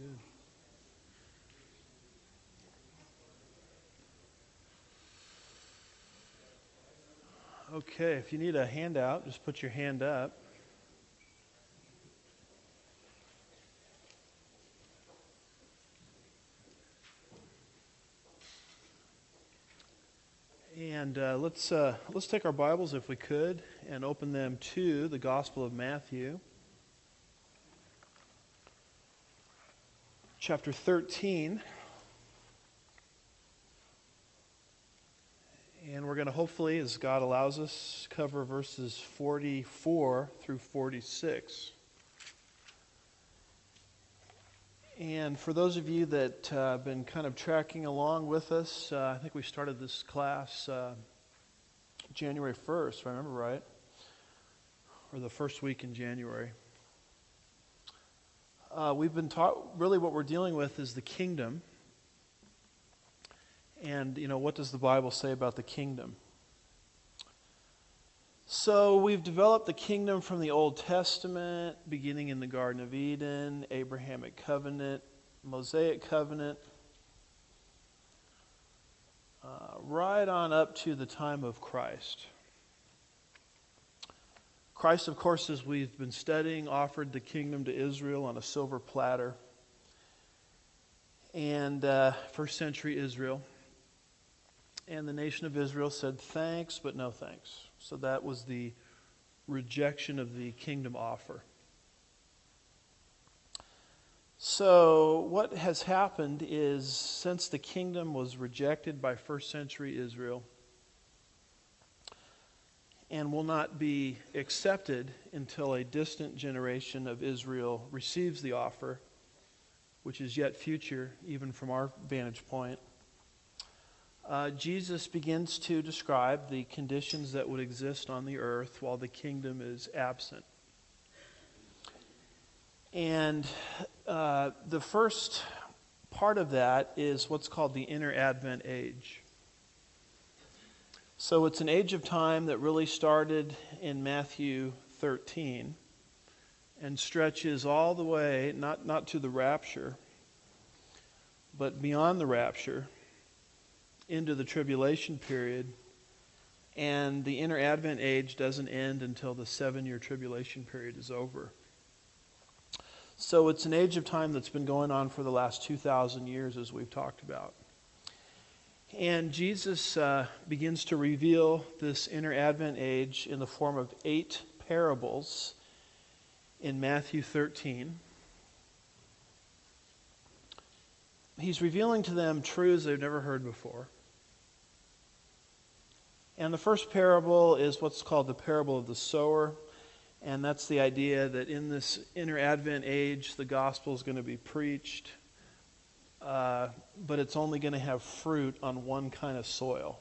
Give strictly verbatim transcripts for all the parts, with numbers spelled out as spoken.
Good. Okay, if you need a handout, just put your hand up. And uh, let's uh, let's take our Bibles, if we could, and open them to the Gospel of Matthew, chapter thirteen. And we're going to hopefully, as God allows us, cover verses forty-four through forty-six. And for those of you that uh, have been kind of tracking along with us, uh, I think we started this class uh, January first, if I remember right, or the first week in January. Uh, we've been taught, really what we're dealing with is the kingdom. And, you know, what does the Bible say about the kingdom? So we've developed the kingdom from the Old Testament, beginning in the Garden of Eden, Abrahamic covenant, Mosaic covenant, uh, right on up to the time of Christ. Christ, of course, as we've been studying, offered the kingdom to Israel on a silver platter. And uh, first century Israel. And the nation of Israel said thanks, but no thanks. So that was the rejection of the kingdom offer. So what has happened is, since the kingdom was rejected by first century Israel and will not be accepted until a distant generation of Israel receives the offer, which is yet future, even from our vantage point, Uh, Jesus begins to describe the conditions that would exist on the earth while the kingdom is absent. And uh, the first part of that is what's called the inner Advent age. So it's an age of time that really started in Matthew thirteen and stretches all the way, not, not to the rapture, but beyond the rapture, into the tribulation period. And the inner Advent age doesn't end until the seven-year tribulation period is over. So it's an age of time that's been going on for the last two thousand years, as we've talked about. And Jesus uh, begins to reveal this inner Advent age in the form of eight parables in Matthew thirteen. He's revealing to them truths they've never heard before. And the first parable is what's called the parable of the sower. And that's the idea that in this inner Advent age, the gospel is going to be preached, uh, but it's only going to have fruit on one kind of soil.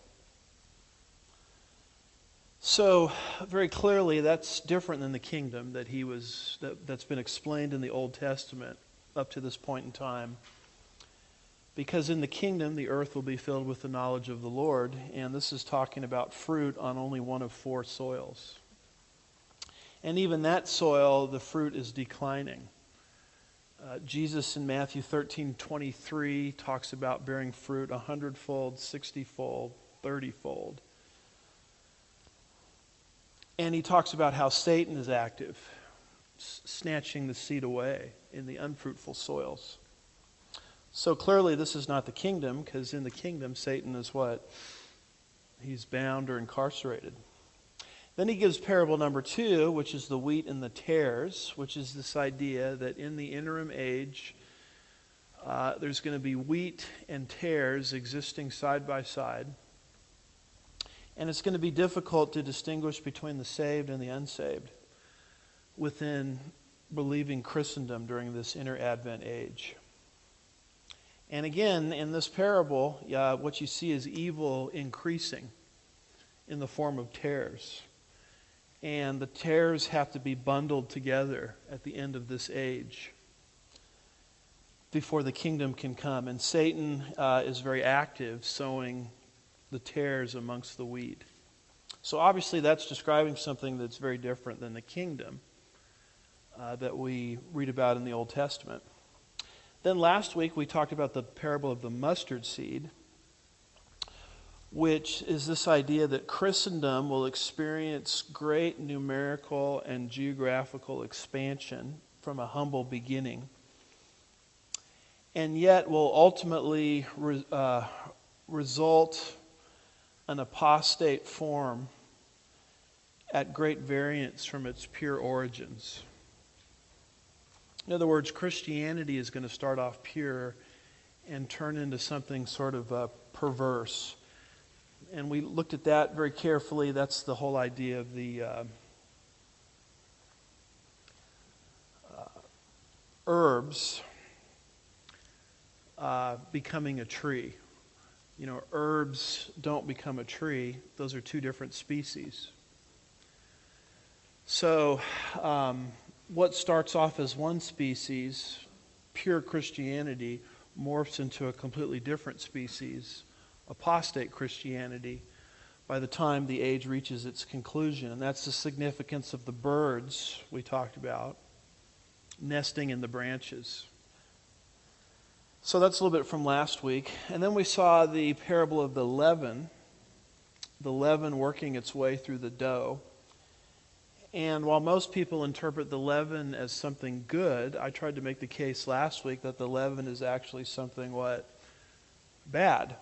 So, very clearly, that's different than the kingdom that he was that, that's been explained in the Old Testament up to this point in time. Because in the kingdom, the earth will be filled with the knowledge of the Lord, and this is talking about fruit on only one of four soils. And even that soil, the fruit is declining. Uh, Jesus in Matthew thirteen twenty-three talks about bearing fruit a hundredfold, sixtyfold, thirtyfold. And he talks about how Satan is active, s- snatching the seed away in the unfruitful soils. So clearly this is not the kingdom, because in the kingdom Satan is what? He's bound or incarcerated. Then he gives parable number two, which is the wheat and the tares, which is this idea that in the interim age uh, there's going to be wheat and tares existing side by side. And it's going to be difficult to distinguish between the saved and the unsaved within believing Christendom during this inner Advent age. And again, in this parable, uh, what you see is evil increasing in the form of tares. And the tares have to be bundled together at the end of this age before the kingdom can come. And Satan uh, is very active, sowing the tares amongst the wheat. So obviously that's describing something that's very different than the kingdom uh, that we read about in the Old Testament. Then last week we talked about the parable of the mustard seed, which is this idea that Christendom will experience great numerical and geographical expansion from a humble beginning, and yet will ultimately re, uh, result an apostate form at great variance from its pure origins. In other words, Christianity is going to start off pure and turn into something sort of uh, perverse. And we looked at that very carefully. That's the whole idea of the uh, uh, herbs uh, becoming a tree. You know, herbs don't become a tree. Those are two different species. So, um, what starts off as one species, pure Christianity, morphs into a completely different species, apostate Christianity, by the time the age reaches its conclusion. And that's the significance of the birds we talked about, nesting in the branches. So that's a little bit from last week. And then we saw the parable of the leaven, the leaven working its way through the dough. And while most people interpret the leaven as something good, I tried to make the case last week that the leaven is actually something, what? Bad.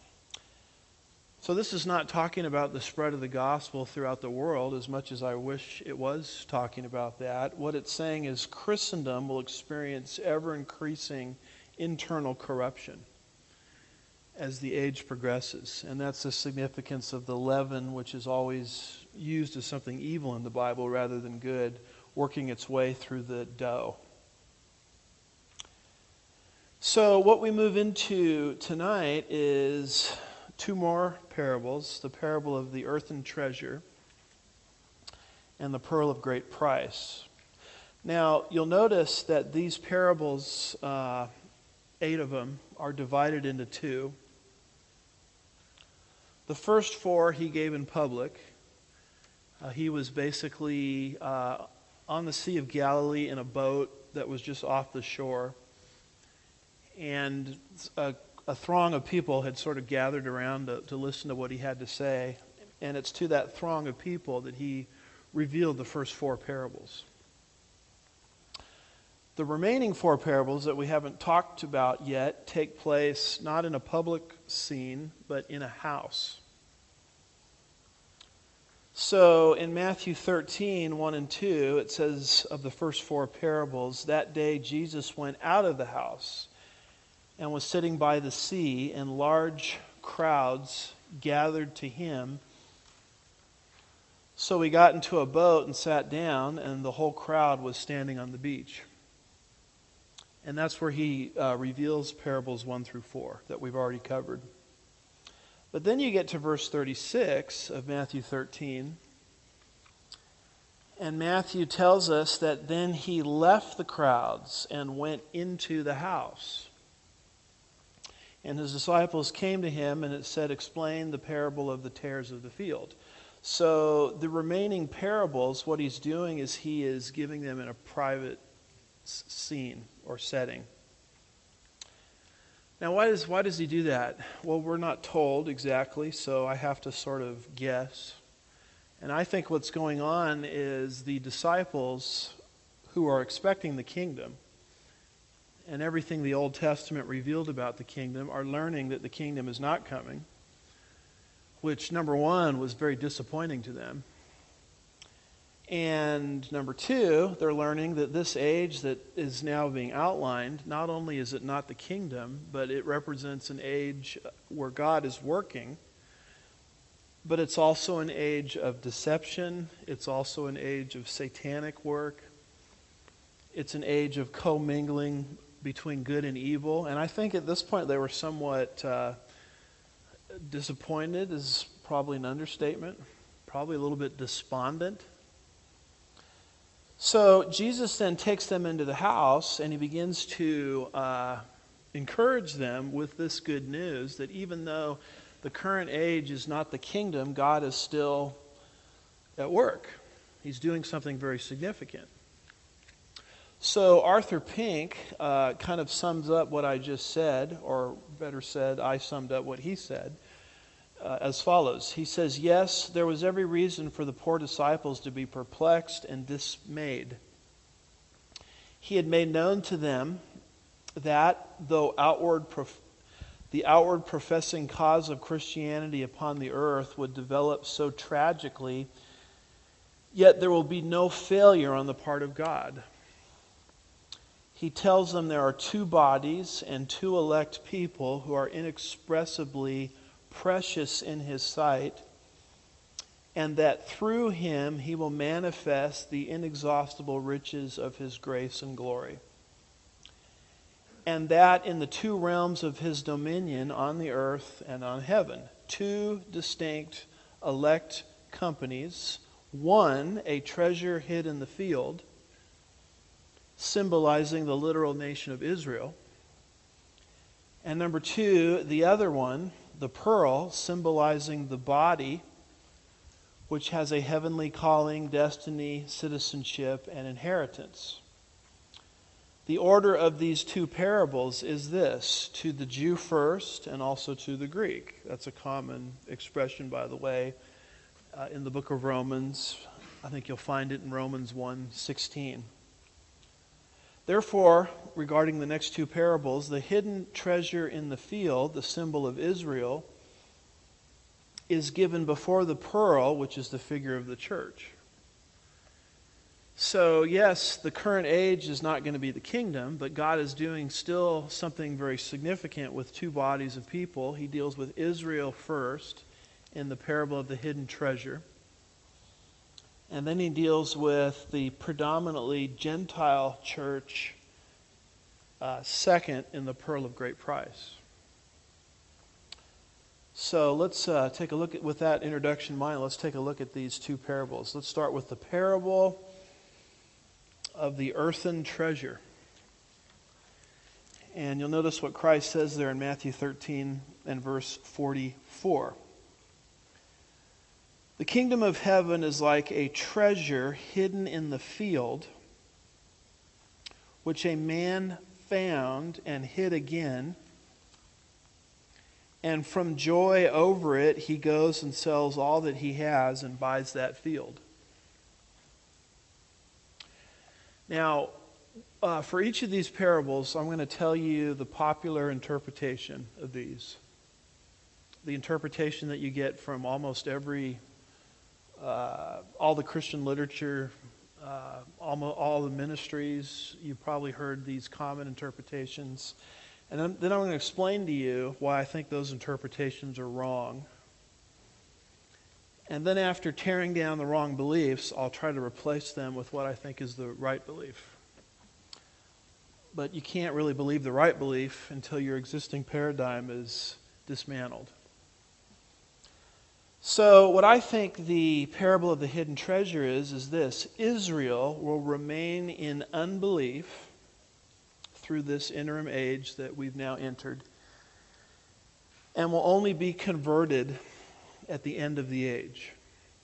So this is not talking about the spread of the gospel throughout the world, as much as I wish it was talking about that. What it's saying is Christendom will experience ever-increasing internal corruption as the age progresses. And that's the significance of the leaven, which is always used as something evil in the Bible rather than good, working its way through the dough. So what we move into tonight is two more parables, the parable of the earthen treasure and the pearl of great price. Now, you'll notice that these parables, uh, eight of them, are divided into two. The first four he gave in public. Uh, he was basically uh, on the Sea of Galilee in a boat that was just off the shore. And a, a throng of people had sort of gathered around to, to listen to what he had to say. And it's to that throng of people that he revealed the first four parables. The remaining four parables that we haven't talked about yet take place not in a public scene, but in a house. So in Matthew thirteen, one and two, it says of the first four parables, that day Jesus went out of the house and was sitting by the sea, and large crowds gathered to him. So he got into a boat and sat down, and the whole crowd was standing on the beach. And that's where he uh, reveals parables one through four that we've already covered. But then you get to verse thirty-six of Matthew thirteen. And Matthew tells us that then he left the crowds and went into the house. And his disciples came to him, and it said, explain the parable of the tares of the field. So the remaining parables, what he's doing is he is giving them in a private scene or setting. Now, why does why does he do that? Well, we're not told exactly, so I have to sort of guess. And I think what's going on is the disciples who are expecting the kingdom and everything the Old Testament revealed about the kingdom are learning that the kingdom is not coming, which, number one, was very disappointing to them. And number two, they're learning that this age that is now being outlined, not only is it not the kingdom, but it represents an age where God is working, but it's also an age of deception. It's also an age of satanic work. It's an age of commingling between good and evil. And I think at this point they were somewhat uh, disappointed, is probably an understatement, probably a little bit despondent. So Jesus then takes them into the house, and he begins to uh, encourage them with this good news that even though the current age is not the kingdom, God is still at work. He's doing something very significant. So Arthur Pink uh, kind of sums up what I just said, or better said, I summed up what he said, uh, as follows. He says, yes, there was every reason for the poor disciples to be perplexed and dismayed. He had made known to them that, though outward prof- the outward professing cause of Christianity upon the earth would develop so tragically, yet there will be no failure on the part of God. He tells them there are two bodies and two elect people who are inexpressibly precious in His sight, and that through Him He will manifest the inexhaustible riches of His grace and glory. And that in the two realms of His dominion on the earth and on heaven, two distinct elect companies, one a treasure hid in the field, symbolizing the literal nation of Israel. And number two, the other one, the pearl, symbolizing the body, which has a heavenly calling, destiny, citizenship, and inheritance. The order of these two parables is this: to the Jew first and also to the Greek. That's a common expression, by the way, uh, in the book of Romans. I think you'll find it in Romans one sixteen. Therefore, regarding the next two parables, the hidden treasure in the field, the symbol of Israel, is given before the pearl, which is the figure of the church. So, yes, the current age is not going to be the kingdom, but God is doing still something very significant with two bodies of people. He deals with Israel first in the parable of the hidden treasure. And then he deals with the predominantly Gentile church uh, second in the pearl of great price. So let's uh, take a look at, with that introduction in mind, let's take a look at these two parables. Let's start with the parable of the earthen treasure. And you'll notice what Christ says there in Matthew thirteen and verse forty-four. The kingdom of heaven is like a treasure hidden in the field, which a man found and hid again. And from joy over it, he goes and sells all that he has and buys that field. Now, uh, for each of these parables, I'm going to tell you the popular interpretation of these. The interpretation that you get from almost every Uh, all the Christian literature, uh, almost all the ministries. You've probably heard these common interpretations. And then, then I'm going to explain to you why I think those interpretations are wrong. And then after tearing down the wrong beliefs, I'll try to replace them with what I think is the right belief. But you can't really believe the right belief until your existing paradigm is dismantled. So what I think the parable of the hidden treasure is, is this: Israel will remain in unbelief through this interim age that we've now entered, and will only be converted at the end of the age.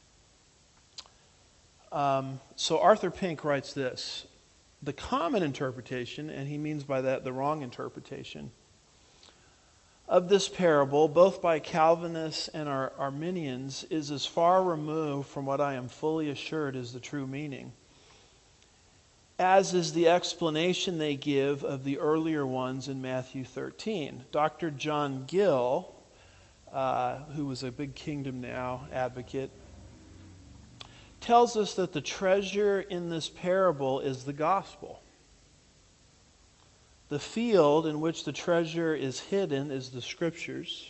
Um, so Arthur Pink writes this: the common interpretation, and he means by that the wrong interpretation, of this parable, both by Calvinists and our Arminians, is as far removed from what I am fully assured is the true meaning, as is the explanation they give of the earlier ones in Matthew thirteen. Doctor John Gill, uh, who was a big Kingdom Now advocate, tells us that the treasure in this parable is the gospel. The field in which the treasure is hidden is the Scriptures.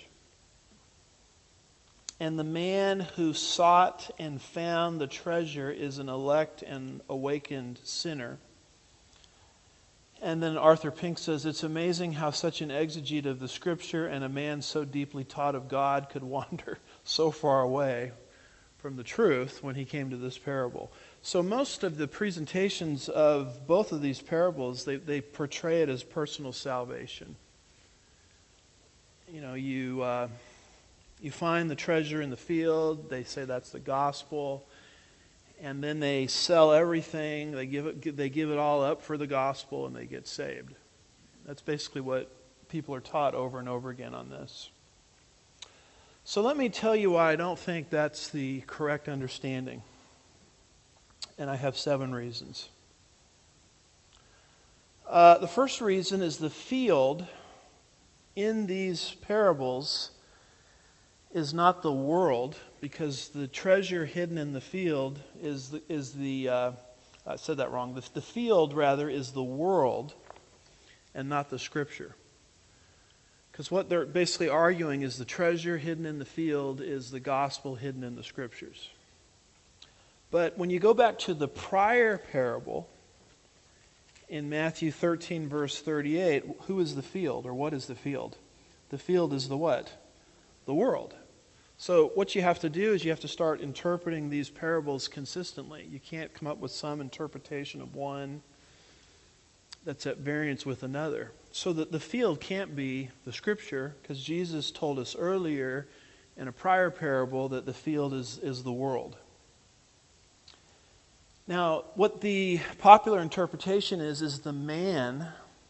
And the man who sought and found the treasure is an elect and awakened sinner. And then Arthur Pink says, it's amazing how such an exegete of the Scripture and a man so deeply taught of God could wander so far away from the truth when he came to this parable. So most of the presentations of both of these parables, they, they portray it as personal salvation. You know, you uh, you find the treasure in the field, they say that's the gospel, and then they sell everything, they give it, they give it all up for the gospel, and they get saved. That's basically what people are taught over and over again on this. So let me tell you why I don't think that's the correct understanding. And I have seven reasons. Uh, the first reason is the field in these parables is not the world, because the treasure hidden in the field is the, is the uh, I said that wrong. The, the field, rather, is the world and not the Scripture. Because what they're basically arguing is the treasure hidden in the field is the gospel hidden in the Scriptures. But when you go back to the prior parable, in Matthew thirteen, verse thirty-eight, who is the field, or what is the field? The field is the what? The world. So what you have to do is you have to start interpreting these parables consistently. You can't come up with some interpretation of one that's at variance with another. So that the field can't be the Scripture, because Jesus told us earlier in a prior parable that the field is, is the world. Now, what the popular interpretation is, is the man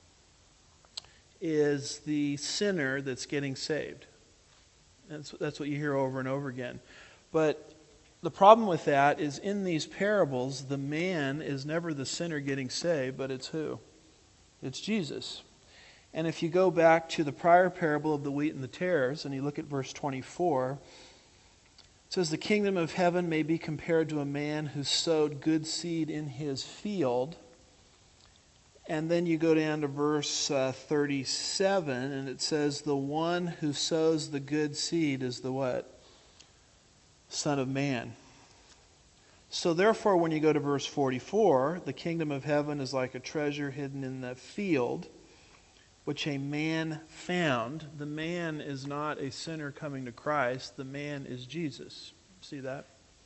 is the sinner that's getting saved. That's, that's what you hear over and over again. But the problem with that is in these parables, the man is never the sinner getting saved, but it's who? It's Jesus. And if you go back to the prior parable of the wheat and the tares, and you look at verse twenty-four, it says, "The kingdom of heaven may be compared to a man who sowed good seed in his field." And then you go down to verse uh, thirty-seven, and it says, "The one who sows the good seed is the what? Son of Man." So therefore, when you go to verse forty-four, the kingdom of heaven is like a treasure hidden in the field, which a man found. The man is not a sinner coming to Christ. The man is Jesus. See that?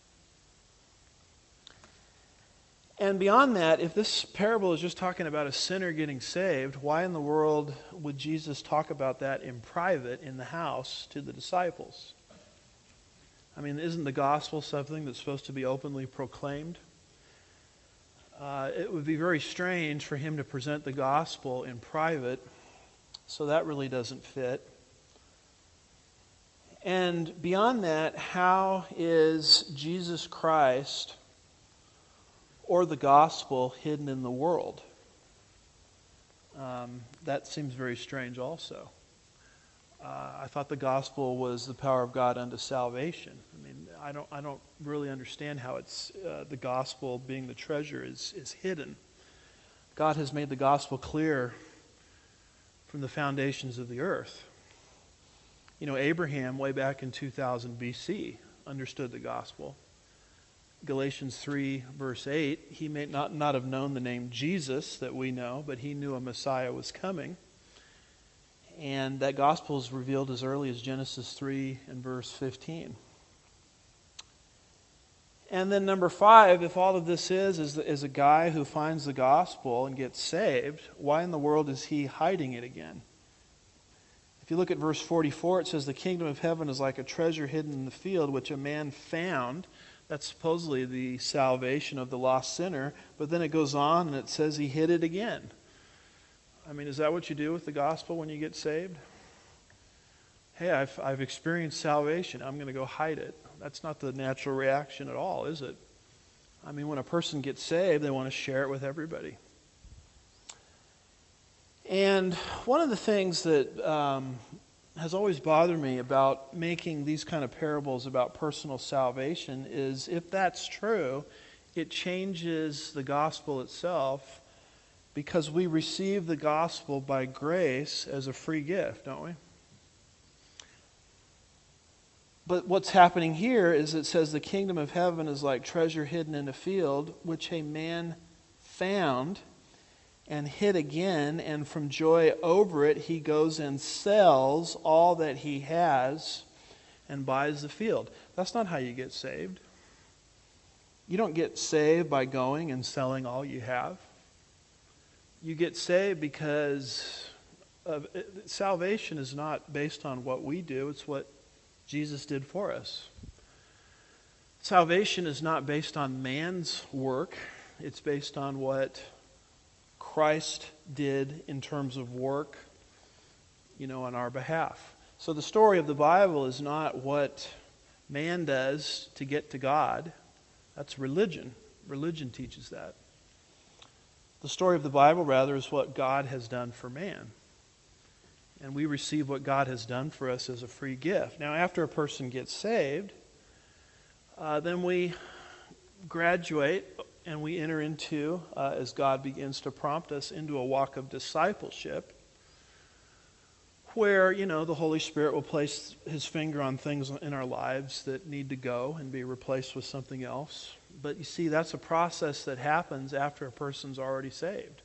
And beyond that, if this parable is just talking about a sinner getting saved, why in the world would Jesus talk about that in private in the house to the disciples? I mean, isn't the gospel something that's supposed to be openly proclaimed? Uh, it would be very strange for him to present the gospel in private, so that really doesn't fit. And beyond that, how is Jesus Christ or the gospel hidden in the world? Um, that seems very strange also. Uh, I thought the gospel was the power of God unto salvation. I mean, I don't, I don't really understand how it's uh, the gospel being the treasure is, is hidden. God has made the gospel clear from the foundations of the earth. You know, Abraham, way back in two thousand B C, understood the gospel. Galatians three, verse eight, he may not, not have known the name Jesus that we know, but he knew a Messiah was coming. And that gospel is revealed as early as Genesis three and verse fifteen. And then number five, if all of this is, is, is a guy who finds the gospel and gets saved, why in the world is he hiding it again? If you look at verse forty-four, it says, "The kingdom of heaven is like a treasure hidden in the field, which a man found." That's supposedly the salvation of the lost sinner. But then it goes on and it says he hid it again. I mean, is that what you do with the gospel when you get saved? Hey, I've, I've experienced salvation. I'm going to go hide it. That's not the natural reaction at all, is it? I mean, when a person gets saved, they want to share it with everybody. And one of the things that um, has always bothered me about making these kind of parables about personal salvation is, if that's true, it changes the gospel itself, because we receive the gospel by grace as a free gift, don't we? But what's happening here is it says the kingdom of heaven is like treasure hidden in a field, which a man found and hid again, and from joy over it he goes and sells all that he has and buys the field. That's not how you get saved. You don't get saved by going and selling all you have. You get saved because of, salvation is not based on what we do, it's what Jesus did for us. Salvation is not based on man's work. It's based on what Christ did in terms of work, you know, on our behalf. So the story of the Bible is not what man does to get to God. That's religion. Religion teaches that. The story of the Bible, rather, is what God has done for man. And we receive what God has done for us as a free gift. Now, after a person gets saved, uh, then we graduate and we enter into, uh, as God begins to prompt us, into a walk of discipleship where, you know, the Holy Spirit will place His finger on things in our lives that need to go and be replaced with something else. But you see, that's a process that happens after a person's already saved.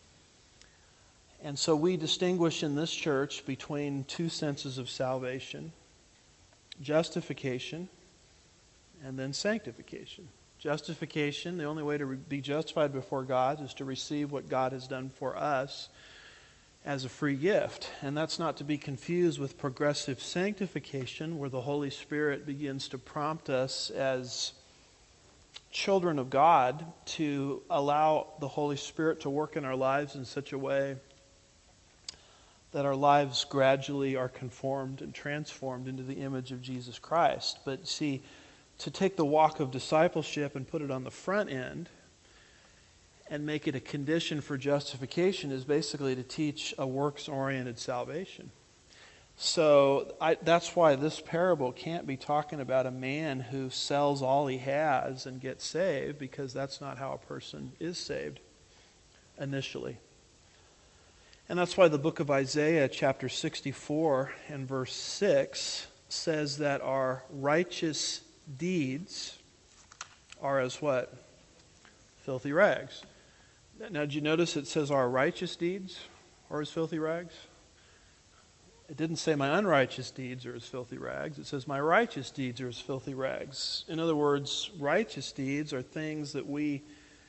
And so we distinguish in this church between two senses of salvation: justification and then sanctification. Justification, the only way to be justified before God is to receive what God has done for us as a free gift. And that's not to be confused with progressive sanctification, where the Holy Spirit begins to prompt us as children of God to allow the Holy Spirit to work in our lives in such a way that our lives gradually are conformed and transformed into the image of Jesus Christ. But see, to take the walk of discipleship and put it on the front end and make it a condition for justification is basically to teach a works-oriented salvation. So I, that's why this parable can't be talking about a man who sells all he has and gets saved, because that's not how a person is saved initially. And that's why the book of Isaiah, chapter sixty-four and verse six, says that our righteous deeds are as what? Filthy rags. Now, did you notice it says our righteous deeds are as filthy rags? It didn't say my unrighteous deeds are as filthy rags. It says my righteous deeds are as filthy rags. In other words, righteous deeds are things that we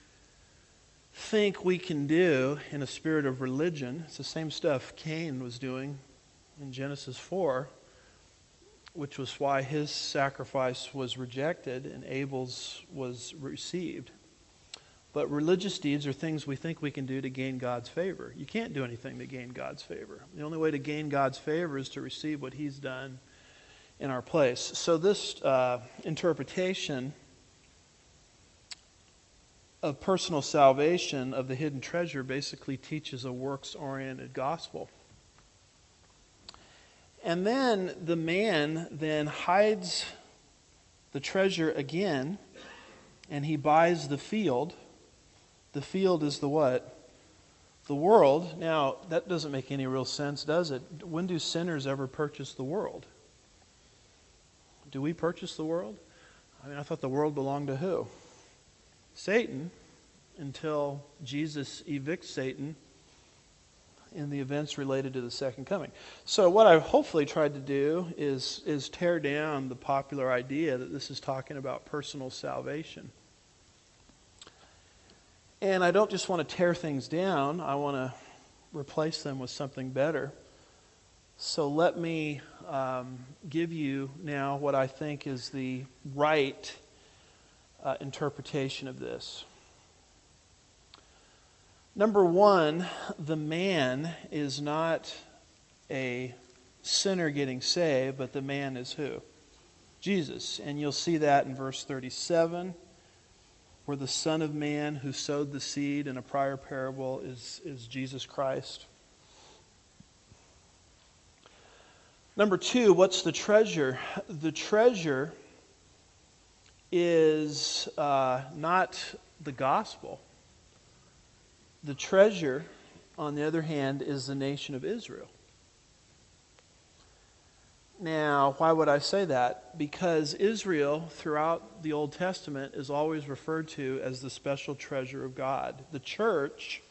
think we can do in a spirit of religion. It's the same stuff Cain was doing in Genesis four, which was why his sacrifice was rejected and Abel's was received. But religious deeds are things we think we can do to gain God's favor. You can't do anything to gain God's favor. The only way to gain God's favor is to receive what He's done in our place. So this uh, interpretation of personal salvation of the hidden treasure basically teaches a works-oriented gospel. And then the man then hides the treasure again, and he buys the field. The field is the what? The world. Now, that doesn't make any real sense, does it? When do sinners ever purchase the world? Do we purchase the world? I mean, I thought the world belonged to who? Satan, until Jesus evicts Satan in the events related to the second coming. So what I've hopefully tried to do is, is tear down the popular idea that this is talking about personal salvation. And I don't just want to tear things down, I want to replace them with something better. So let me um, give you now what I think is the right uh, interpretation of this. Number one, the man is not a sinner getting saved, but the man is who? Jesus. And you'll see that in verse thirty-seven. Where the Son of Man who sowed the seed in a prior parable is, is Jesus Christ. Number two, what's the treasure? The treasure is uh, not the gospel. The treasure, on the other hand, is the nation of Israel. Now, why would I say that? Because Israel, throughout the Old Testament, is always referred to as the special treasure of God. The church,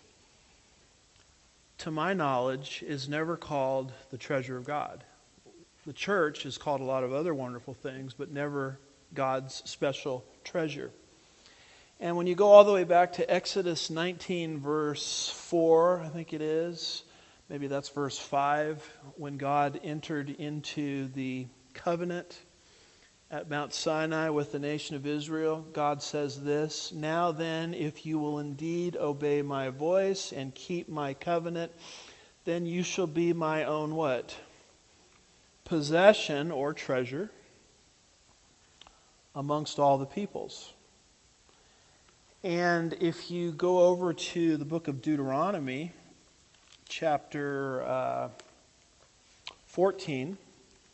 to my knowledge, is never called the treasure of God. The church is called a lot of other wonderful things, but never God's special treasure. And when you go all the way back to Exodus nineteen, verse four, I think it is, maybe that's verse five, when God entered into the covenant at Mount Sinai with the nation of Israel, God says this, "Now then, if you will indeed obey my voice and keep my covenant, then you shall be my own" what? "Possession," or treasure, "amongst all the peoples." And if you go over to the book of Deuteronomy, chapter uh, fourteen,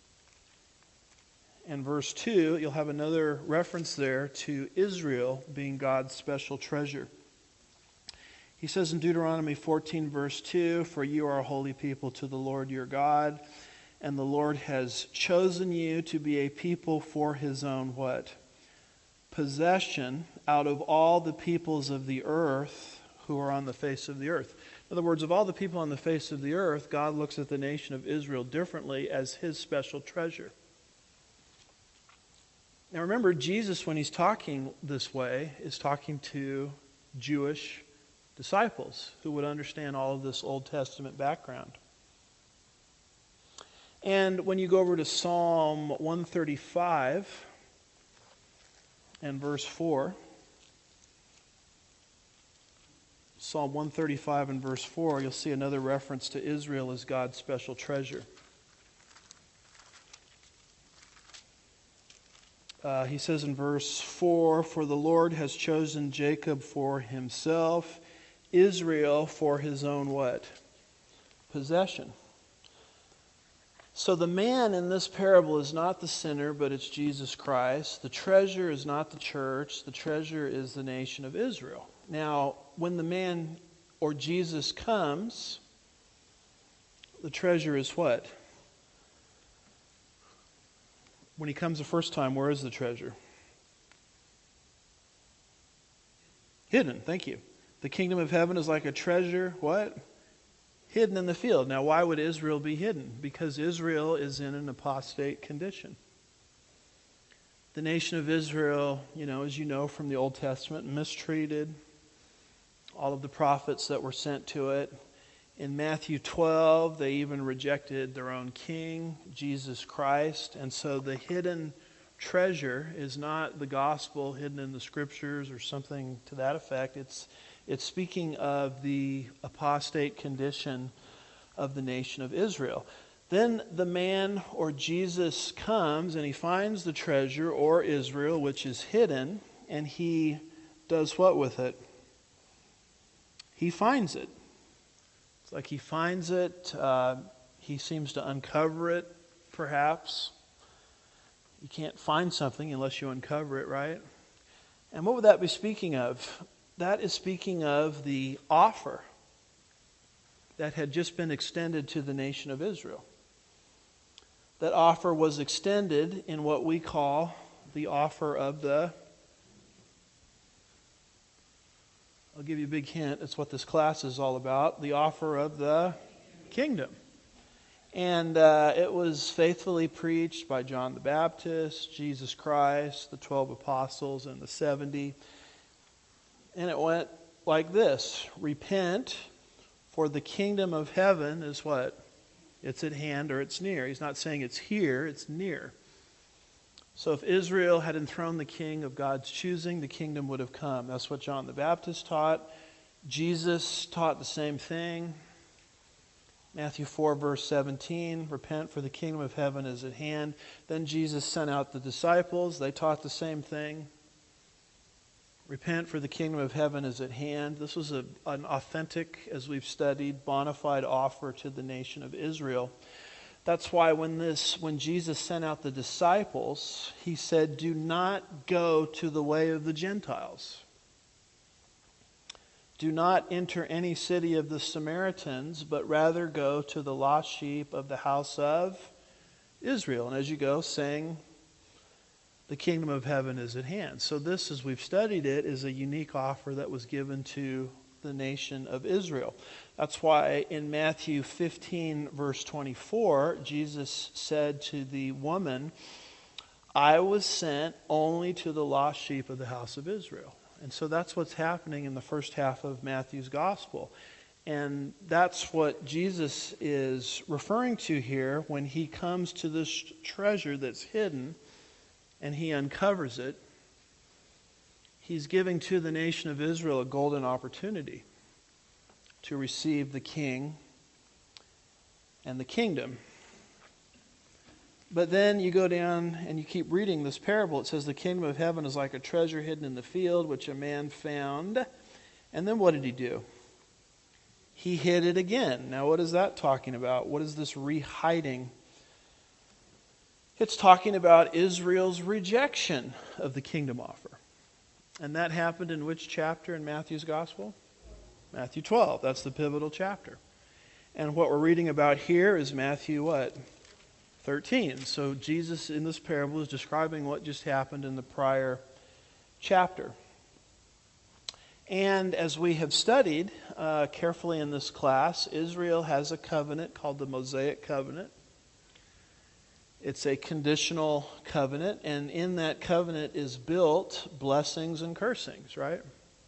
and verse two, you'll have another reference there to Israel being God's special treasure. He says in Deuteronomy fourteen, verse two, "For you are a holy people to the Lord your God, and the Lord has chosen you to be a people for his own" what? "Possession out of all the peoples of the earth who are on the face of the earth." In other words, of all the people on the face of the earth, God looks at the nation of Israel differently as his special treasure. Now remember, Jesus, when he's talking this way, is talking to Jewish disciples who would understand all of this Old Testament background. And when you go over to Psalm one thirty-five and verse four, Psalm one thirty-five and verse four, you'll see another reference to Israel as God's special treasure. Uh, he says in verse four, "For the Lord has chosen Jacob for himself, Israel for his own" what? "Possession." So the man in this parable is not the sinner, but it's Jesus Christ. The treasure is not the church. The treasure is the nation of Israel. Now, when the man or Jesus comes, the treasure is what? When he comes the first time, where is the treasure? Hidden, thank you. The kingdom of heaven is like a treasure, what? Hidden in the field. Now, why would Israel be hidden? Because Israel is in an apostate condition. The nation of Israel, you know, as you know from the Old Testament, mistreated all of the prophets that were sent to it. In Matthew twelve, they even rejected their own king, Jesus Christ. And so the hidden treasure is not the gospel hidden in the scriptures or something to that effect. It's, it's speaking of the apostate condition of the nation of Israel. Then the man or Jesus comes and he finds the treasure or Israel, which is hidden, and he does what with it? He finds it. It's like he finds it, uh, he seems to uncover it, perhaps. You can't find something unless you uncover it, right? And what would that be speaking of? That is speaking of the offer that had just been extended to the nation of Israel. That offer was extended in what we call the offer of the... I'll give you a big hint. It's what this class is all about. The offer of the kingdom. And uh, it was faithfully preached by John the Baptist, Jesus Christ, the twelve apostles, and the seventy. And it went like this. Repent, for the kingdom of heaven is what? It's at hand or it's near. He's not saying it's here, it's near. So if Israel had enthroned the king of God's choosing, the kingdom would have come. That's what John the Baptist taught. Jesus taught the same thing. Matthew four, verse seventeen, repent for the kingdom of heaven is at hand. Then Jesus sent out the disciples. They taught the same thing. Repent for the kingdom of heaven is at hand. This was a, an authentic, as we've studied, bona fide offer to the nation of Israel. That's why when this, when Jesus sent out the disciples, he said, do not go to the way of the Gentiles. Do not enter any city of the Samaritans, but rather go to the lost sheep of the house of Israel. And as you go, saying, the kingdom of heaven is at hand. So this, as we've studied it, is a unique offer that was given to the nation of Israel. That's why in Matthew fifteen, verse twenty-four, Jesus said to the woman, I was sent only to the lost sheep of the house of Israel. And so that's what's happening in the first half of Matthew's gospel. And that's what Jesus is referring to here when he comes to this treasure that's hidden and he uncovers it, he's giving to the nation of Israel a golden opportunity to receive the king and the kingdom. But then you go down and you keep reading this parable. It says the kingdom of heaven is like a treasure hidden in the field, which a man found. And then what did he do? He hid it again. Now what is that talking about? What is this re-hiding? It's talking about Israel's rejection of the kingdom offer. And that happened in which chapter in Matthew's gospel? Matthew twelve. That's the pivotal chapter. And what we're reading about here is Matthew what? thirteen. So Jesus in this parable is describing what just happened in the prior chapter. And as we have studied uh, carefully in this class, Israel has a covenant called the Mosaic Covenant. It's a conditional covenant, and in that covenant is built blessings and cursings, right?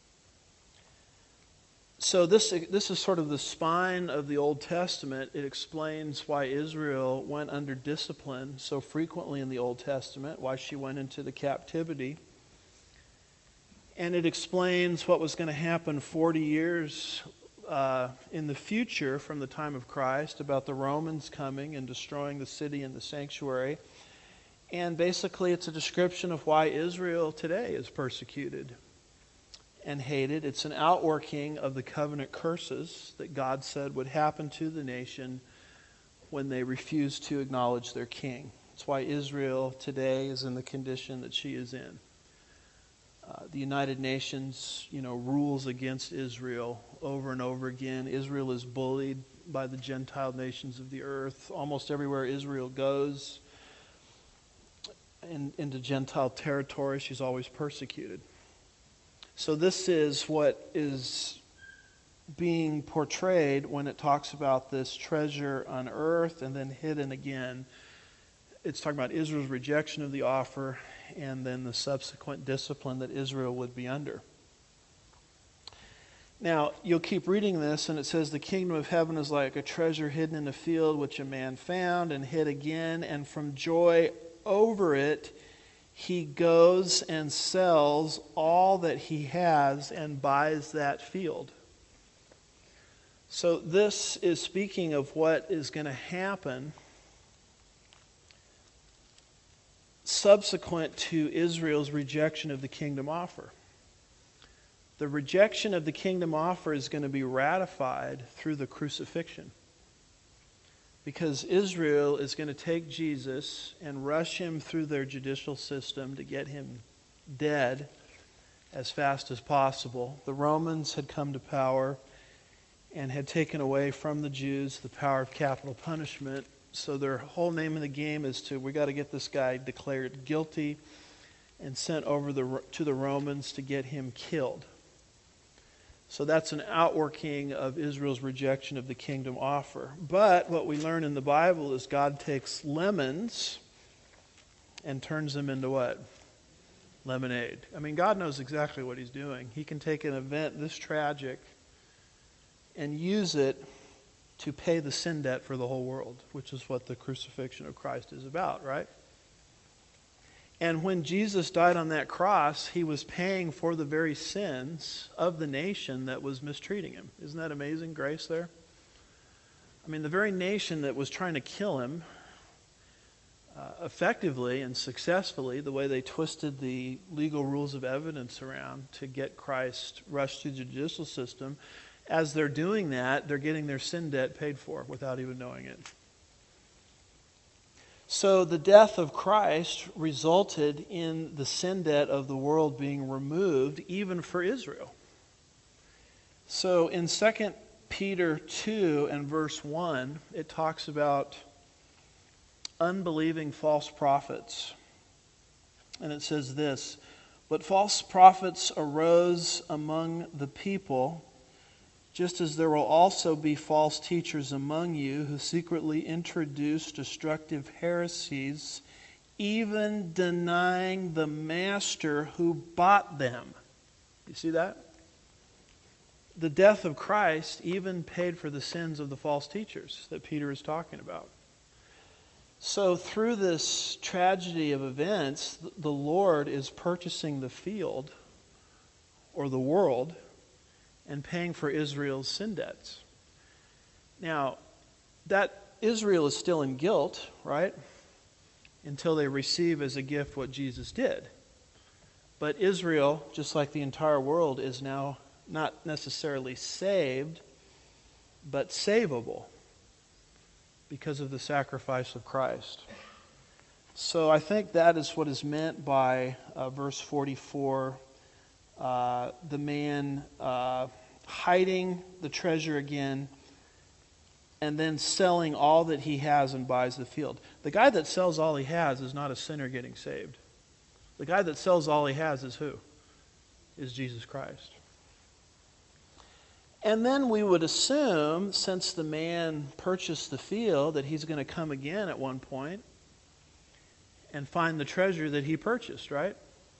So this, this is sort of the spine of the Old Testament. It explains why Israel went under discipline so frequently in the Old Testament, why she went into the captivity. And it explains what was going to happen forty years uh, in the future from the time of Christ about the Romans coming and destroying the city and the sanctuary. And basically it's a description of why Israel today is persecuted and hated. It's an outworking of the covenant curses that God said would happen to the nation when they refused to acknowledge their king. It's why Israel today is in the condition that she is in. Uh, the United Nations, you know, rules against Israel over and over again. Israel is bullied by the Gentile nations of the earth. Almost everywhere Israel goes in, into Gentile territory, she's always persecuted. So this is what is being portrayed when it talks about this treasure on earth and then hidden again. It's talking about Israel's rejection of the offer and then the subsequent discipline that Israel would be under. Now, you'll keep reading this, and it says, the kingdom of heaven is like a treasure hidden in a field, which a man found and hid again, and from joy over it, he goes and sells all that he has and buys that field. So this is speaking of what is going to happen subsequent to Israel's rejection of the kingdom offer. The rejection of the kingdom offer is going to be ratified through the crucifixion. Because Israel is going to take Jesus and rush him through their judicial system to get him dead as fast as possible. The Romans had come to power and had taken away from the Jews the power of capital punishment. So their whole name of the game is to, we got to get this guy declared guilty and sent over the, to the Romans to get him killed. So that's an outworking of Israel's rejection of the kingdom offer. But what we learn in the Bible is God takes lemons and turns them into what? Lemonade. I mean, God knows exactly what he's doing. He can take an event this tragic and use it to pay the sin debt for the whole world, which is what the crucifixion of Christ is about, right? And when Jesus died on that cross, he was paying for the very sins of the nation that was mistreating him. Isn't that amazing grace there? I mean, the very nation that was trying to kill him uh, effectively and successfully, the way they twisted the legal rules of evidence around to get Christ rushed through the judicial system, as they're doing that, they're getting their sin debt paid for without even knowing it. So the death of Christ resulted in the sin debt of the world being removed, even for Israel. So in Second Peter two and verse one, it talks about unbelieving false prophets. And it says this, "But false prophets arose among the people, just as there will also be false teachers among you who secretly introduce destructive heresies, even denying the master who bought them." You see that? The death of Christ even paid for the sins of the false teachers that Peter is talking about. So through this tragedy of events, the Lord is purchasing the field or the world and paying for Israel's sin debts. Now, that Israel is still in guilt, right? Until they receive as a gift what Jesus did. But Israel, just like the entire world, is now not necessarily saved, but savable because of the sacrifice of Christ. So I think that is what is meant by uh, verse forty-four, uh, the man uh, hiding the treasure again and then selling all that he has and buys the field. The guy that sells all he has is not a sinner getting saved. The guy that sells all he has is who? Is Jesus Christ. And then we would assume, since the man purchased the field, that he's going to come again at one point and find the treasure that he purchased, right?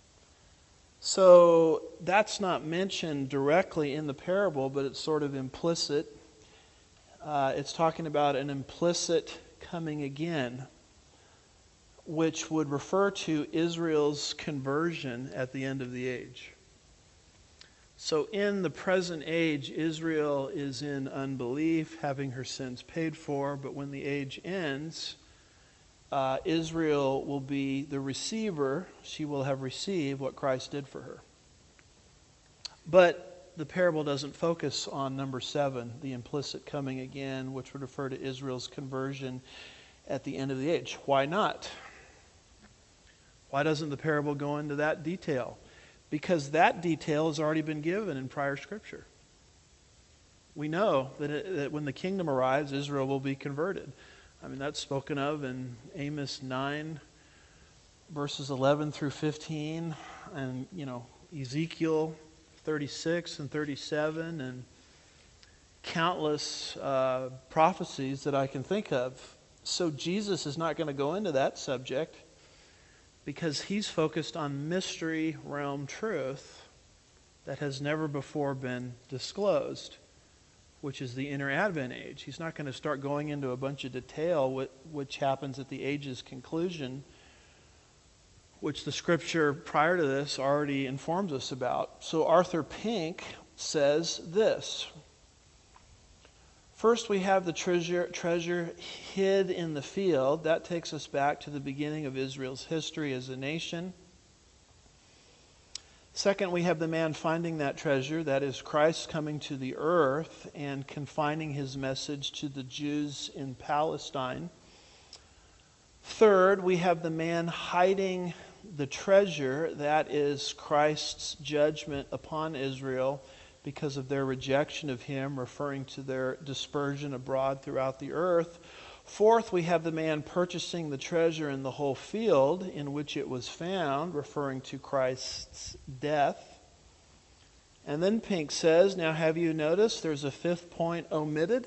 So that's not mentioned directly in the parable, but it's sort of implicit. Uh, it's talking about an implicit coming again, which would refer to Israel's conversion at the end of the age. So in the present age, Israel is in unbelief, having her sins paid for, but when the age ends, uh, Israel will be the receiver. She will have received what Christ did for her. But the parable doesn't focus on number seven, the implicit coming again, which would refer to Israel's conversion at the end of the age. Why not? Why doesn't the parable go into that detail? Because that detail has already been given in prior Scripture. We know that, it, that when the kingdom arrives, Israel will be converted. I mean, that's spoken of in Amos nine, verses eleven through fifteen, and, you know, Ezekiel thirty-six and thirty-seven, and countless uh, prophecies that I can think of. So Jesus is not going to go into that subject because he's focused on mystery realm truth that has never before been disclosed, which is the inner Advent age. He's not going to start going into a bunch of detail which happens at the age's conclusion, which the Scripture prior to this already informs us about. So Arthur Pink says this. First, we have the treasure, treasure hid in the field. That takes us back to the beginning of Israel's history as a nation. Second, we have the man finding that treasure. That is Christ coming to the earth and confining his message to the Jews in Palestine. Third, we have the man hiding the treasure. That is Christ's judgment upon Israel because of their rejection of him, referring to their dispersion abroad throughout the earth. Fourth, we have the man purchasing the treasure in the whole field in which it was found, referring to Christ's death. And then Pink says, now have you noticed there's a fifth point omitted?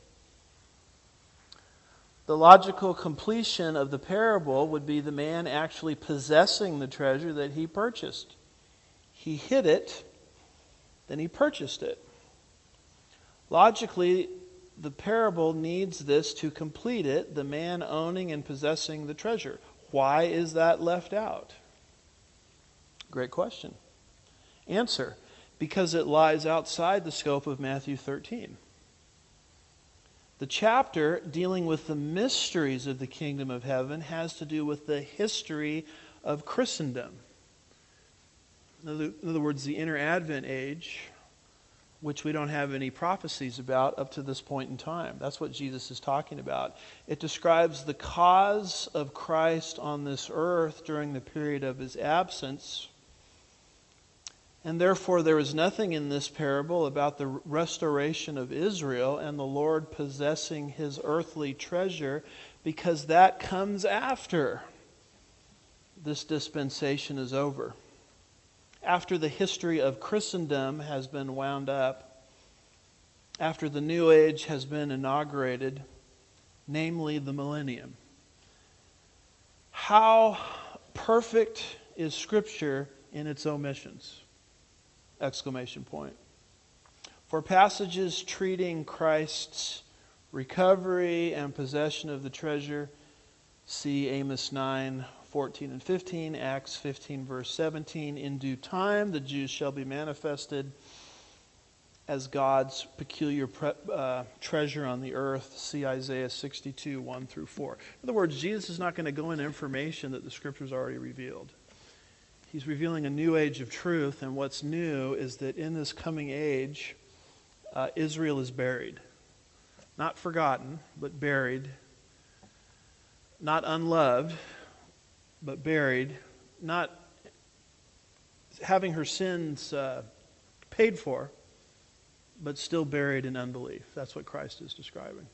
The logical completion of the parable would be the man actually possessing the treasure that he purchased. He hid it, then he purchased it. Logically, the parable needs this to complete it, the man owning and possessing the treasure. Why is that left out? Great question. Answer, because it lies outside the scope of Matthew thirteen. The chapter dealing with the mysteries of the kingdom of heaven has to do with the history of Christendom. In other words, the inner Advent age, which we don't have any prophecies about up to this point in time. That's what Jesus is talking about. It describes the cause of Christ on this earth during the period of his absence. And therefore, there is nothing in this parable about the restoration of Israel and the Lord possessing his earthly treasure, because that comes after this dispensation is over. After the history of Christendom has been wound up, after the new age has been inaugurated, namely the millennium. How perfect is Scripture in its omissions? Exclamation point. For passages treating Christ's recovery and possession of the treasure See Amos nine, fourteen and fifteen, Acts fifteen, verse seventeen. In due time the Jews shall be manifested as God's peculiar pre- uh, treasure on the earth. See Isaiah sixty-two, one through four. In other words, Jesus is not going to go into information that the Scriptures already revealed. He's revealing a new age of truth, and what's new is that in this coming age, uh, Israel is buried. Not forgotten, but buried. Not unloved, but buried. Not having her sins uh, paid for, but still buried in unbelief. That's what Christ is describing.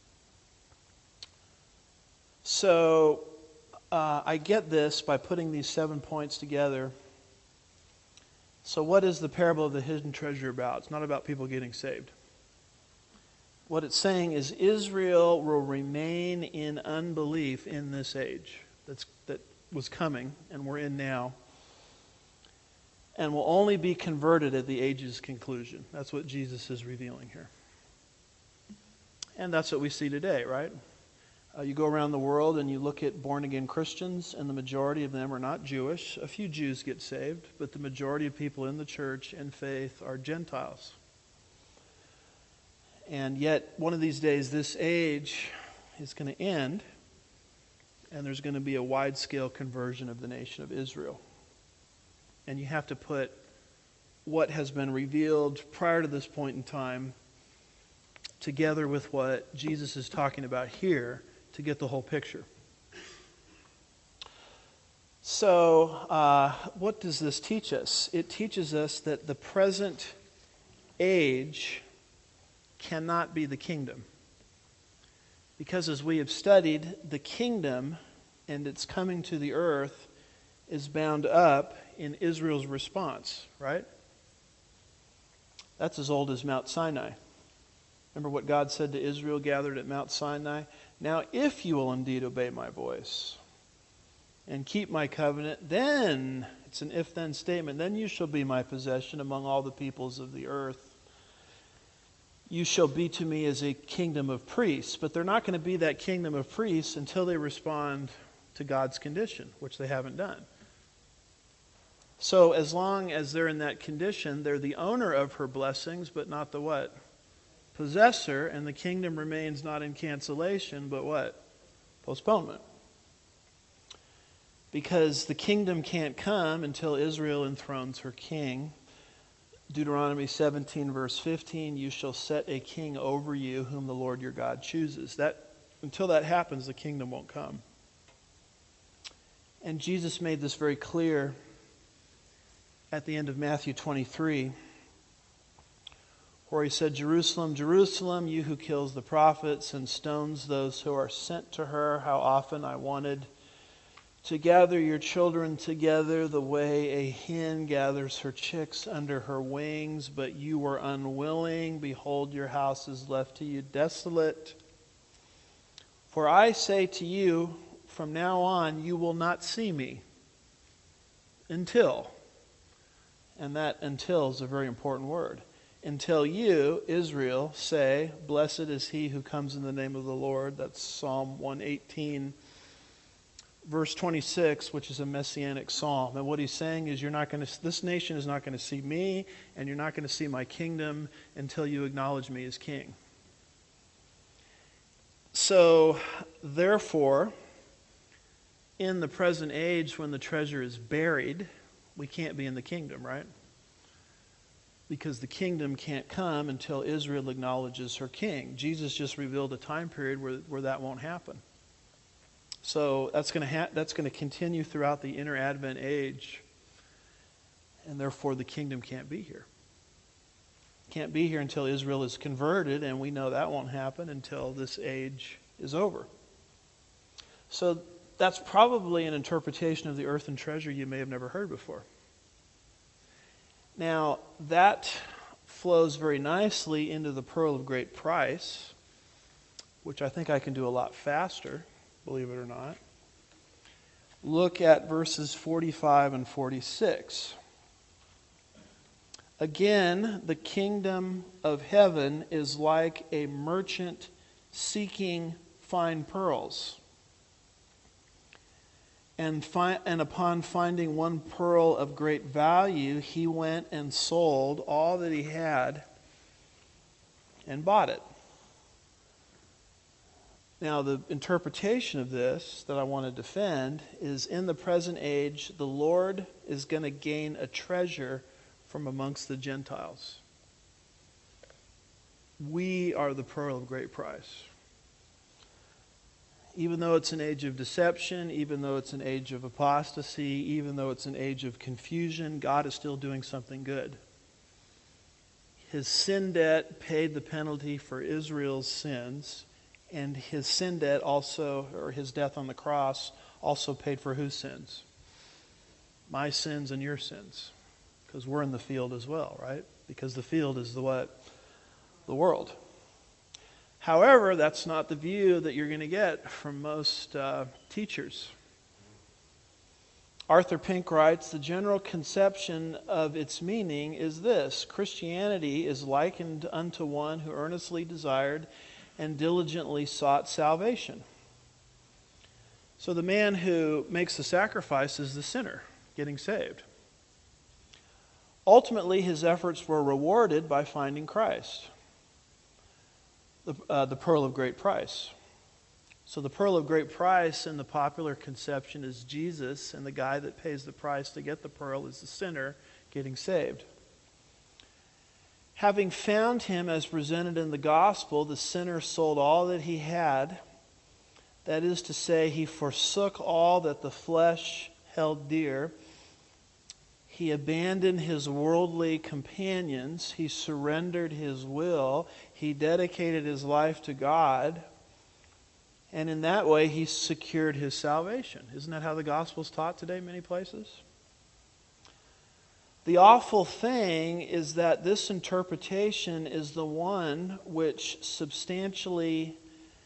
So, uh, I get this by putting these seven points together. So what is the parable of the hidden treasure about? It's not about people getting saved. What it's saying is Israel will remain in unbelief in this age that's, that was coming and we're in now, and will only be converted at the age's conclusion. That's what Jesus is revealing here. And that's what we see today, right? Uh, you go around the world and you look at born-again Christians, and the majority of them are not Jewish. A few Jews get saved, but the majority of people in the church and faith are Gentiles. And yet, one of these days, this age is going to end, and there's going to be a wide-scale conversion of the nation of Israel. And you have to put what has been revealed prior to this point in time together with what Jesus is talking about here to get the whole picture. So, uh, what does this teach us? It teaches us that the present age cannot be the kingdom. Because as we have studied, the kingdom and its coming to the earth is bound up in Israel's response, right? That's as old as Mount Sinai. Remember what God said to Israel gathered at Mount Sinai? Now, if you will indeed obey my voice and keep my covenant, then, it's an if-then statement, then you shall be my possession among all the peoples of the earth. You shall be to me as a kingdom of priests. But they're not going to be that kingdom of priests until they respond to God's condition, which they haven't done. So as long as they're in that condition, they're the owner of her blessings, but not the what? Possessor, and the kingdom remains not in cancellation, but what? Postponement. Because the kingdom can't come until Israel enthrones her king. Deuteronomy seventeen, verse fifteen, you shall set a king over you whom the Lord your God chooses. That, until that happens, the kingdom won't come. And Jesus made this very clear at the end of Matthew twenty-three, where he said, Jerusalem, Jerusalem, you who kills the prophets and stones those who are sent to her, how often I wanted to gather your children together the way a hen gathers her chicks under her wings, but you were unwilling. Behold, your house is left to you desolate. For I say to you, from now on you will not see me until, and that until is a very important word, until you, Israel, say, blessed is he who comes in the name of the Lord. That's Psalm one eighteen, verse twenty-six, which is a messianic psalm. And what he's saying is, you're not going to, this nation is not going to see me, and you're not going to see my kingdom until you acknowledge me as king. So, therefore, in the present age when the treasure is buried, we can't be in the kingdom, right? Because the kingdom can't come until Israel acknowledges her king. Jesus just revealed a time period where, where that won't happen. So that's going to ha- that's going to continue throughout the inner Advent age, and therefore the kingdom can't be here. Can't be here until Israel is converted, and we know that won't happen until this age is over. So that's probably an interpretation of the earthen treasure you may have never heard before. Now, that flows very nicely into the pearl of great price, which I think I can do a lot faster, believe it or not. Look at verses forty-five and forty-six. Again, the kingdom of heaven is like a merchant seeking fine pearls. And, fi- and upon finding one pearl of great value, he went and sold all that he had and bought it. Now, the interpretation of this that I want to defend is, in the present age, the Lord is going to gain a treasure from amongst the Gentiles. We are the pearl of great price. Even though it's an age of deception, even though it's an age of apostasy, even though it's an age of confusion, God is still doing something good. His sin debt paid the penalty for Israel's sins, and his sin debt also, or his death on the cross, also paid for whose sins? My sins and your sins. Because we're in the field as well, right? Because the field is the what? The world. However, that's not the view that you're going to get from most uh, teachers. Arthur Pink writes, the general conception of its meaning is this: Christianity is likened unto one who earnestly desired and diligently sought salvation. So the man who makes the sacrifice is the sinner getting saved. Ultimately, his efforts were rewarded by finding Christ. The, uh, the pearl of great price. So the pearl of great price in the popular conception is Jesus, and the guy that pays the price to get the pearl is the sinner getting saved. Having found him as presented in the gospel, the sinner sold all that he had. That is to say, he forsook all that the flesh held dear. He abandoned his worldly companions. He surrendered his will. He dedicated his life to God. And in that way, he secured his salvation. Isn't that how the gospel is taught today in many places? The awful thing is that this interpretation is the one which substantially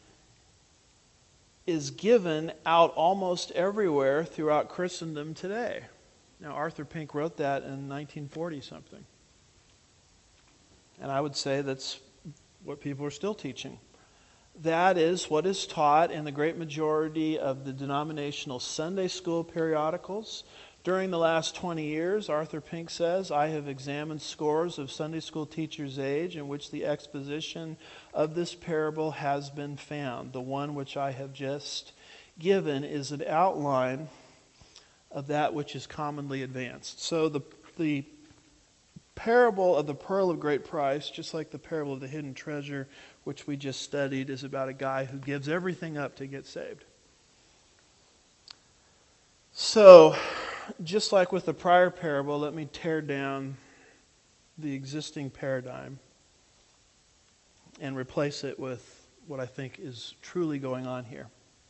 is given out almost everywhere throughout Christendom today. Now, Arthur Pink wrote that in nineteen forty something. And I would say that's what people are still teaching. That is what is taught in the great majority of the denominational Sunday school periodicals. During the last twenty years, Arthur Pink says, I have examined scores of Sunday school teachers' age in which the exposition of this parable has been found. The one which I have just given is an outline of that which is commonly advanced. So the the parable of the pearl of great price, just like the parable of the hidden treasure, which we just studied, is about a guy who gives everything up to get saved. So, just like with the prior parable, let me tear down the existing paradigm and replace it with what I think is truly going on here.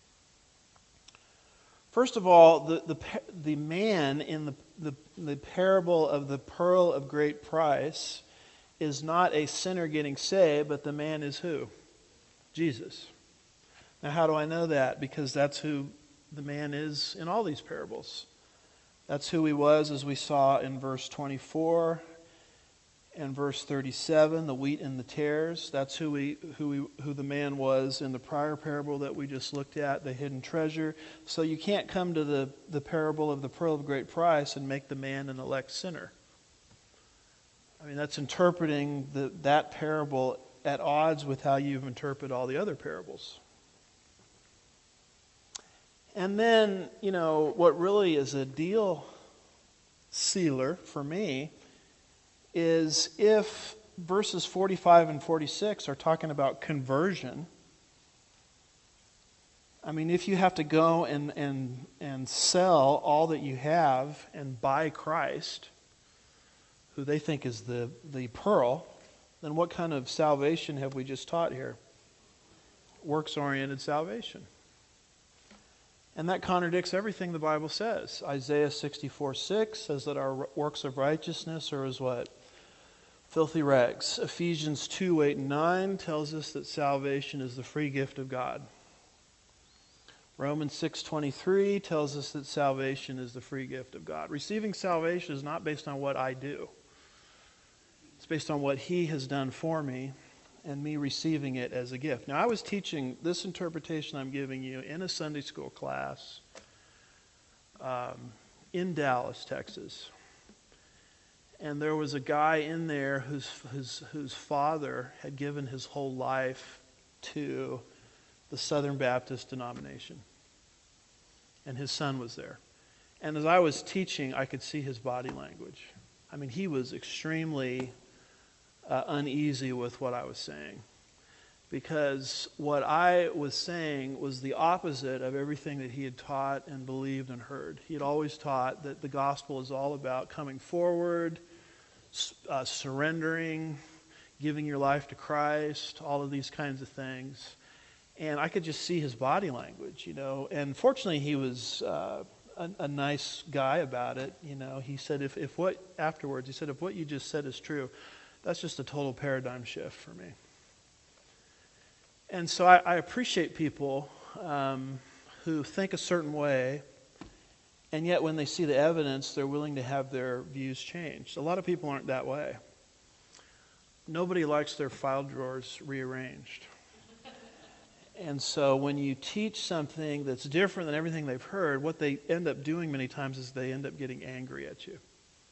First of all, the, the, the man in the, the, the parable of the pearl of great price is not a sinner getting saved, but the man is who? Jesus. Now, how do I know that? Because that's who the man is in all these parables. That's who he was, as we saw in verse twenty-four and verse thirty-seven, the wheat and the tares. That's who we, who we, who the man was in the prior parable that we just looked at, the hidden treasure. So you can't come to the, the parable of the pearl of great price and make the man an elect sinner. I mean, that's interpreting the, that parable at odds with how you've interpreted all the other parables. And then, you know, what really is a deal sealer for me is if verses forty-five and forty-six are talking about conversion. I mean, if you have to go and, and, and sell all that you have and buy Christ, who they think is the, the pearl, then what kind of salvation have we just taught here? Works-oriented salvation. And that contradicts everything the Bible says. Isaiah sixty-four six says that our works of righteousness are as what? Filthy rags. Ephesians two eight and nine tells us that salvation is the free gift of God. Romans six twenty-three tells us that salvation is the free gift of God. Receiving salvation is not based on what I do. It's based on what He has done for me and me receiving it as a gift. Now, I was teaching this interpretation I'm giving you in a Sunday school class um, in Dallas, Texas. And there was a guy in there whose, whose, whose father had given his whole life to the Southern Baptist denomination. And his son was there. And as I was teaching, I could see his body language. I mean, he was extremely uh, uneasy with what I was saying. Because what I was saying was the opposite of everything that he had taught and believed and heard. He had always taught that the gospel is all about coming forward, uh, surrendering, giving your life to Christ, all of these kinds of things. And I could just see his body language, you know. And fortunately, he was uh, a, a nice guy about it, you know. He said, if, if what, afterwards, he said, if what you just said is true, that's just a total paradigm shift for me. And so I, I appreciate people um, who think a certain way, and yet when they see the evidence, they're willing to have their views changed. A lot of people aren't that way. Nobody likes their file drawers rearranged. And so when you teach something that's different than everything they've heard, what they end up doing many times is they end up getting angry at you.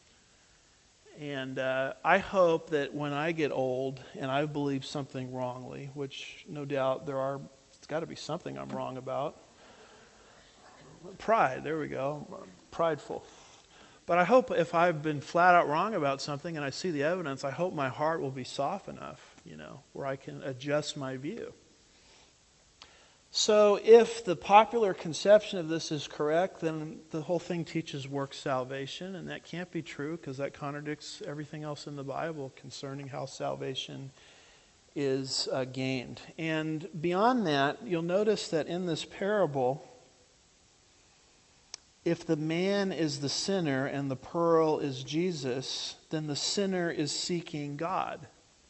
And uh, I hope that when I get old and I believe something wrongly, which no doubt there are, it's got to be something I'm wrong about. Pride, there we go, prideful. But I hope if I've been flat out wrong about something and I see the evidence, I hope my heart will be soft enough, you know, where I can adjust my view. So if the popular conception of this is correct, then the whole thing teaches works salvation, and that can't be true because that contradicts everything else in the Bible concerning how salvation is uh, gained. And beyond that, you'll notice that in this parable, if the man is the sinner and the pearl is Jesus, then the sinner is seeking God.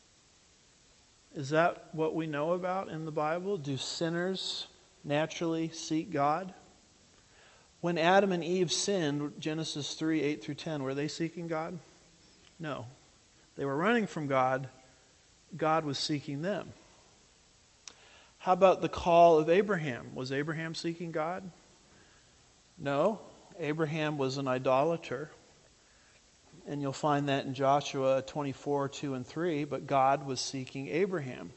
Is that what we know about in the Bible? Do sinners naturally seek God? When Adam and Eve sinned, Genesis three, eight through ten, were they seeking God? No. They were running from God. God was seeking them. How about the call of Abraham? Was Abraham seeking God? No. Abraham was an idolater. And you'll find that in Joshua twenty-four, two and three. But God was seeking Abraham.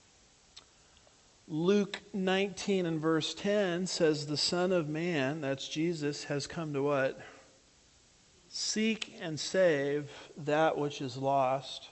Luke nineteen and verse ten says, the Son of Man, that's Jesus, has come to what? Seek and save that which is lost.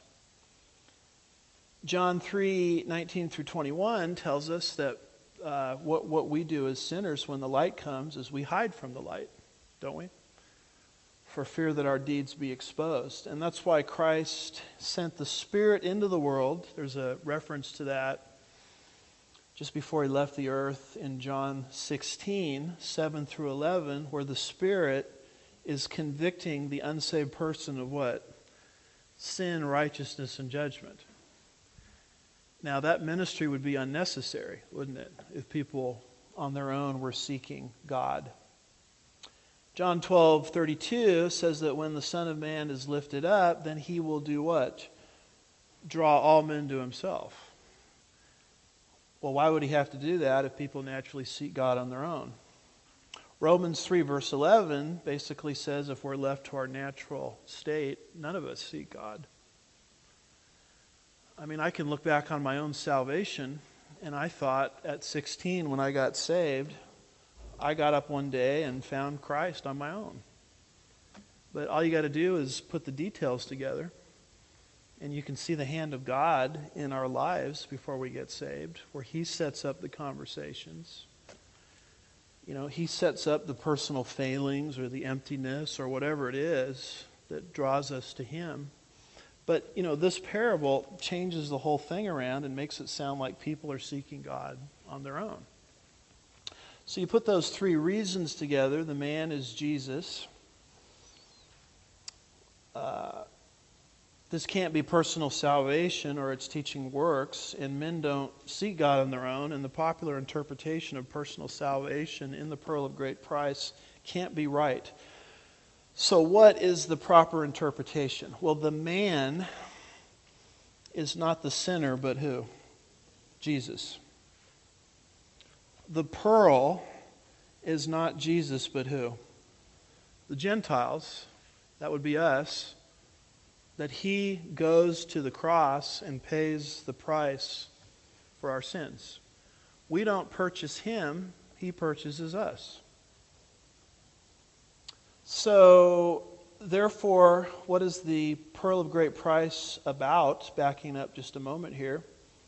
John three, nineteen through twenty-one tells us that uh, what, what we do as sinners when the light comes is we hide from the light, don't we? For fear that our deeds be exposed. And that's why Christ sent the Spirit into the world. There's a reference to that just before he left the earth in John sixteen, seven through eleven, where the Spirit is convicting the unsaved person of what? Sin, righteousness, and judgment. Now that ministry would be unnecessary, wouldn't it? If people on their own were seeking God. John twelve, thirty-two says that when the Son of Man is lifted up, then he will do what? Draw all men to himself. Well, why would he have to do that if people naturally seek God on their own? Romans three, verse eleven basically says if we're left to our natural state, none of us seek God. I mean, I can look back on my own salvation, and I thought at sixteen when I got saved, I got up one day and found Christ on my own. But all you got to do is put the details together, and you can see the hand of God in our lives before we get saved, where he sets up the conversations. You know, he sets up the personal failings or the emptiness or whatever it is that draws us to him. But, you know, this parable changes the whole thing around and makes it sound like people are seeking God on their own. So you put those three reasons together. The man is Jesus. Uh, this can't be personal salvation or it's teaching works, and men don't seek God on their own, and the popular interpretation of personal salvation in the Pearl of Great Price can't be right. So what is the proper interpretation? Well, the man is not the sinner, but who? Jesus. The pearl is not Jesus, but who? the Gentiles, that would be us, that he goes to the cross and pays the price for our sins. We don't purchase him, he purchases us. So, therefore, what is the pearl of great price about? Backing up just a moment here.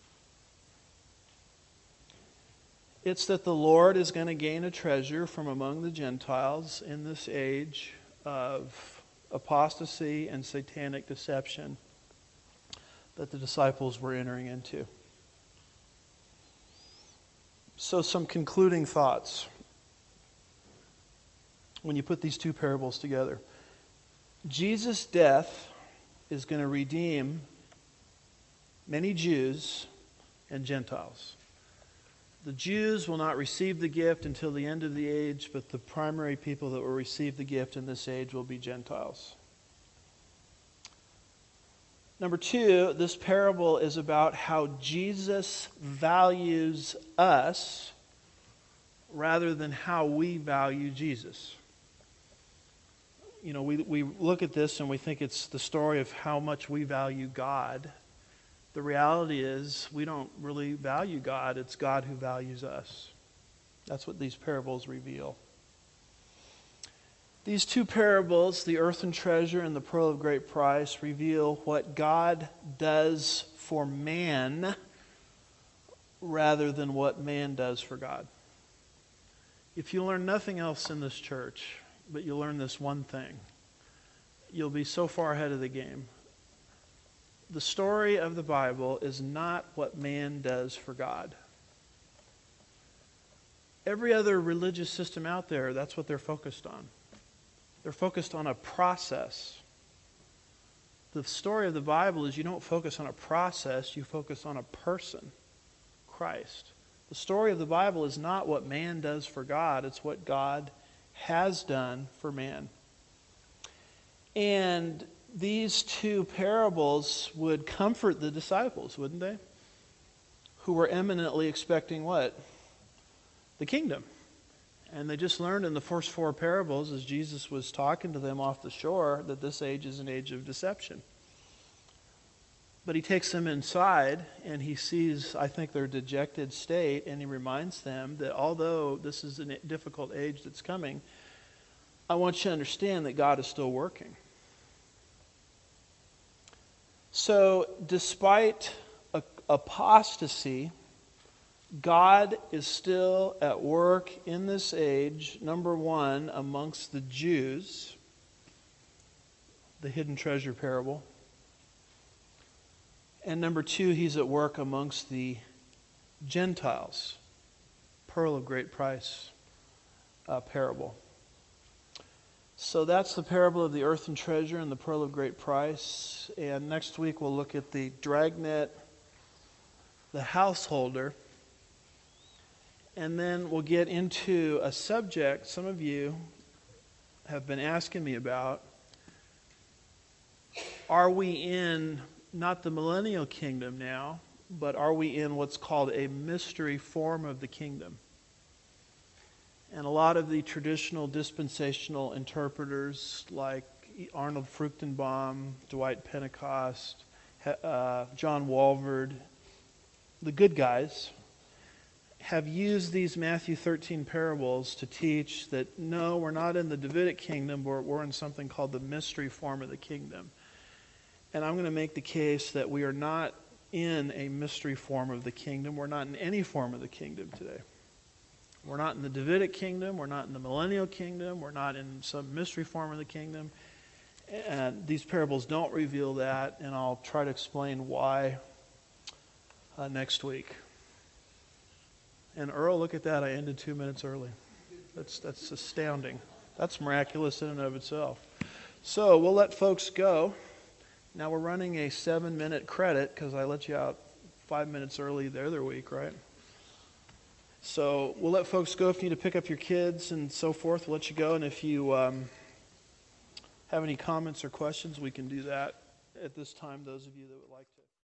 It's that the Lord is going to gain a treasure from among the Gentiles in this age of apostasy and satanic deception that the disciples were entering into. So some concluding thoughts when you put these two parables together. Jesus' death is going to redeem many Jews and Gentiles. The Jews will not receive the gift until the end of the age, but the primary people that will receive the gift in this age will be Gentiles. Number two, this parable is about how Jesus values us rather than how we value Jesus. You know, we, we look at this and we think it's the story of how much we value God. The reality is we don't really value God. It's God who values us. That's what these parables reveal. These two parables, the earthen treasure and the pearl of great price, reveal what God does for man rather than what man does for God. If you learn nothing else in this church, but you learn this one thing, you'll be so far ahead of the game. The story of the Bible is not what man does for God. Every other religious system out there, that's what they're focused on. They're focused on a process. The story of the Bible is you don't focus on a process, you focus on a person, Christ. The story of the Bible is not what man does for God, it's what God has done for man. And these two parables would comfort the disciples, wouldn't they? Who were eminently expecting what? The kingdom. And they just learned in the first four parables, as Jesus was talking to them off the shore, that this age is an age of deception. But he takes them inside and he sees, I think, their dejected state, and he reminds them that although this is a difficult age that's coming, I want you to understand that God is still working. So, despite apostasy, God is still at work in this age, number one, amongst the Jews, the hidden treasure parable. And number two, he's at work amongst the Gentiles, pearl of great price uh, parable. So that's the parable of the earthen treasure and the pearl of great price. And next week we'll look at the dragnet, the householder. And then we'll get into a subject some of you have been asking me about. Are we in not the millennial kingdom now, but are we in what's called a mystery form of the kingdom? And a lot of the traditional dispensational interpreters like Arnold Fruchtenbaum, Dwight Pentecost, uh, John Walvoord, the good guys, have used these Matthew thirteen parables to teach that no, we're not in the Davidic kingdom, but we're in something called the mystery form of the kingdom. And I'm going to make the case that we are not in a mystery form of the kingdom. We're not in any form of the kingdom today. We're not in the Davidic kingdom. We're not in the millennial kingdom. We're not in some mystery form of the kingdom. And these parables don't reveal that, and I'll try to explain why uh, next week. And Earl, look at that. I ended two minutes early. That's, that's astounding. That's miraculous in and of itself. So we'll let folks go. Now we're running a seven-minute credit because I let you out five minutes early the other week, right? So we'll let folks go. If you need to pick up your kids and so forth, we'll let you go. And if you um, have any comments or questions, we can do that at this time, those of you that would like to.